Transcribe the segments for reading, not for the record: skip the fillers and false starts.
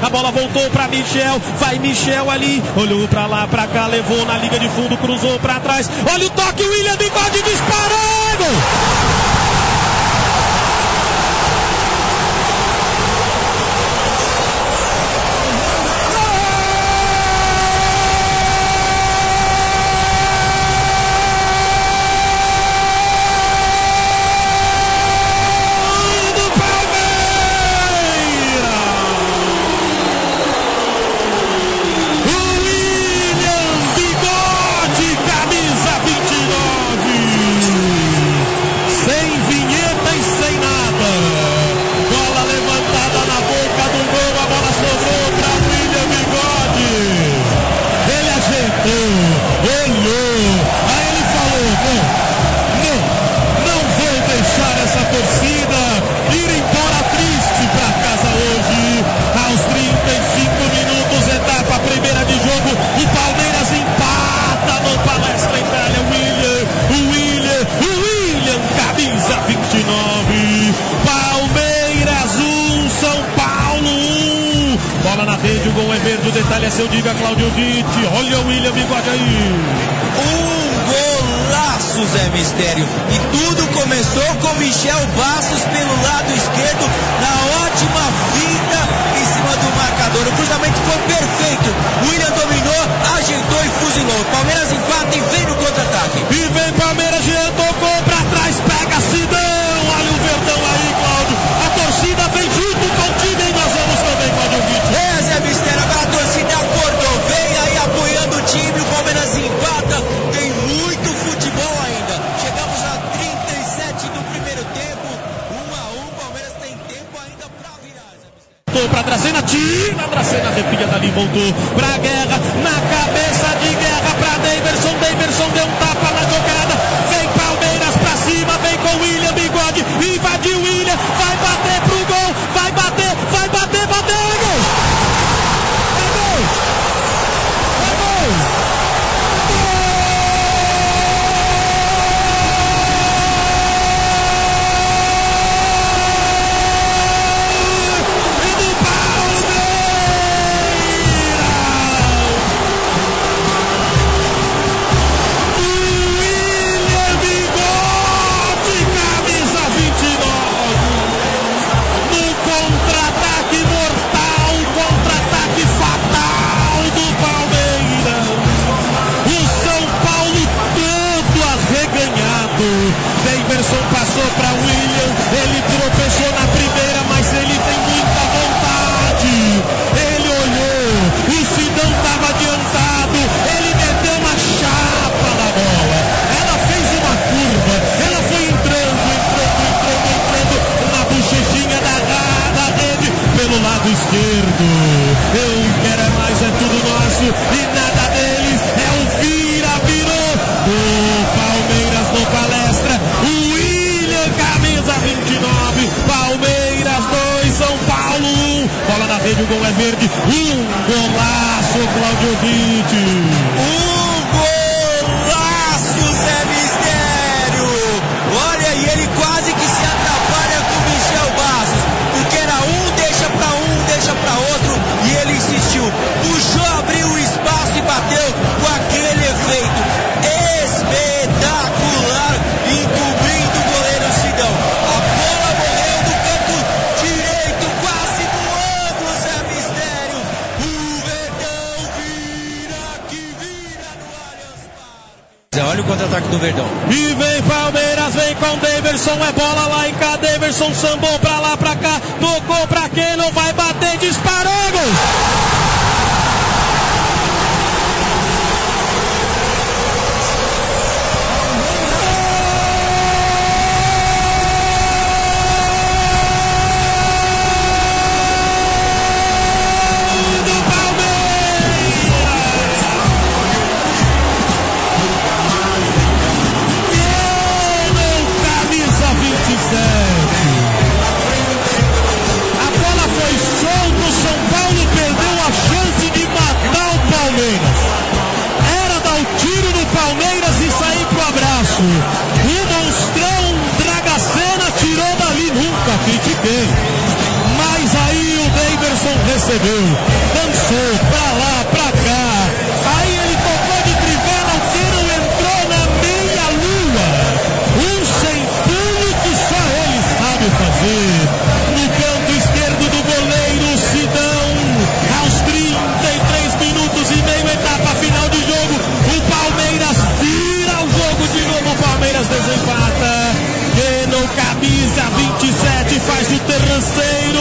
a bola voltou para Michel, vai Michel ali, olhou para lá, para cá, levou na linha de fundo, cruzou para trás, olha o toque, William Bigode disparou, gol! O gol é verde, o detalhe é seu, diga Cláudio Vitti. Olha o William Bigode aí. Golaço, Zé Mistério. E tudo começou com Michel Bastos pelo lado esquerdo, na ótima finta em cima do marcador. O cruzamento foi perfeito. O William dominou, ajeitou e fuzilou. Palmeiras empata e vem no contra-ataque. E vem Palmeiras, Jean tocou pra trás, pega Sidão. Olha o Verdão aí, Cláudio. A torcida vem junto com o time e nós vamos também, Cláudio Vitti. Zé Mistério, agora a torcida acordou, vem aí apoiando o time, o Palmeiras empata, tem muito futebol ainda. Chegamos a 37 do primeiro tempo, 1-1, Palmeiras tem tempo ainda pra virar. Voltou pra Dracena, tira a Dracena, defilha dali, voltou pra Guerra, na cabeça de Guerra pra Daverson, Daverson deu um tapa na jogada, vem Palmeiras pra cima, vem com o William Bigode, invadiu o William, vai bater pro gol, vai bater, gol! Daverson passou para William, ele tropeçou na primeira, mas ele tem muita vontade. Ele olhou, o Sidão estava adiantado, ele meteu uma chapa na bola. Ela fez uma curva, ela foi entrando na bochechinha da rede pelo lado esquerdo. Eu quero é mais, é tudo nosso e nada deles. É o virou. O Palmeiras no Palestra. William, camisa 29. Palmeiras 2, São Paulo 1. Bola na rede, o gol é verde. Golaço, Cláudio Vitti. Golaço, Zé Mistério. Olha, e ele quase que se atrapalha com o Michel Bastos, porque era deixa pra outro, e ele insistiu. Puxou, abriu o espaço e bateu com aquele efeito espetacular, encobrindo o goleiro Sidão. A bola morreu do canto direito, quase no ângulo, Zé Mistério. O Verdão vira no Allianz Parque. Olha o contra-ataque do Verdão. E vem Palmeiras, vem com Daverson, é bola lá em cá, Daverson sambou pra lá, pra cá, tocou pra quem não vai bater, disparou, gol! A bola foi solta, recebeu, dançou pra lá, pra cá. Aí ele tocou de trivela, o Keno entrou na meia-lua. Um sem pulo que só ele sabe fazer. No canto esquerdo do goleiro, Sidão. Aos 33 minutos e meio, etapa final de jogo. O Palmeiras vira o jogo de novo. O Palmeiras desempata. Keno, camisa 27, faz o terceiro.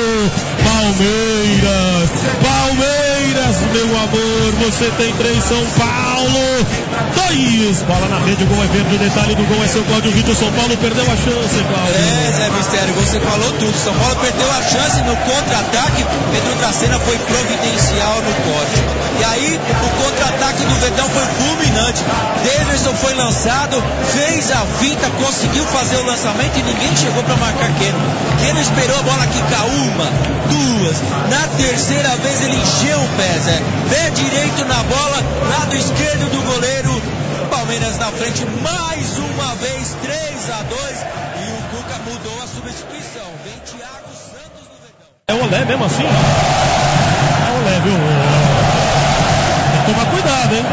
Palmeiras, meu amor, você tem 3, São Paulo 2. Bola na rede, o gol é verde, o detalhe do gol é seu Cláudio Vitor. São Paulo perdeu a chance, Cláudio. Zé Mistério, você falou tudo. São Paulo perdeu a chance no contra-ataque. Pedro Dracena foi providencial no corte. E aí, o contra-ataque do Verdão foi fulminante. Daverson foi lançado, fez a finta, conseguiu fazer o lançamento e ninguém chegou para marcar Keno. Keno esperou a bola quicar uma, duas. Na terceira vez ele encheu o pé, Zé. Pé direito na bola, lado esquerdo do goleiro. Palmeiras na frente mais uma vez, 3-2. E o Cuca mudou a substituição. Vem Thiago Santos no Verdão. É o Olé mesmo assim? É o Olé, viu? Tem que tomar cuidado, hein?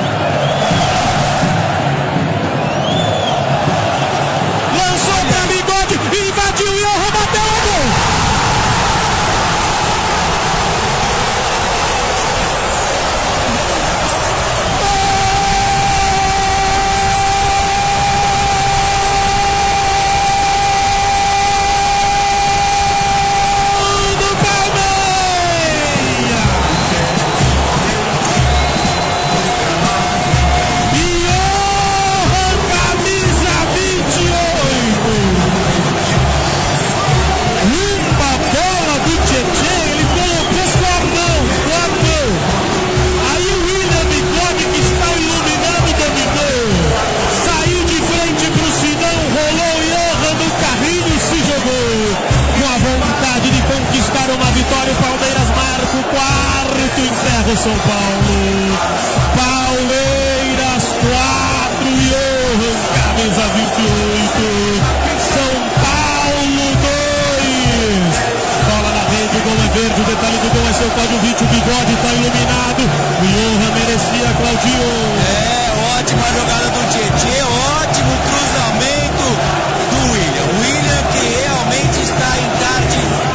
Lançou pra Bigode, invadiu e Johan bateu o gol. São Paulo, Palmeiras 4, Johan, camisa 28, São Paulo 2, bola na rede, o gol é verde, o detalhe do gol é seu Cláudio Vitor, o Bigode está iluminado, o Johan merecia, Claudinho. Ótima jogada do Tietê, ótimo cruzamento do William que realmente está em tarde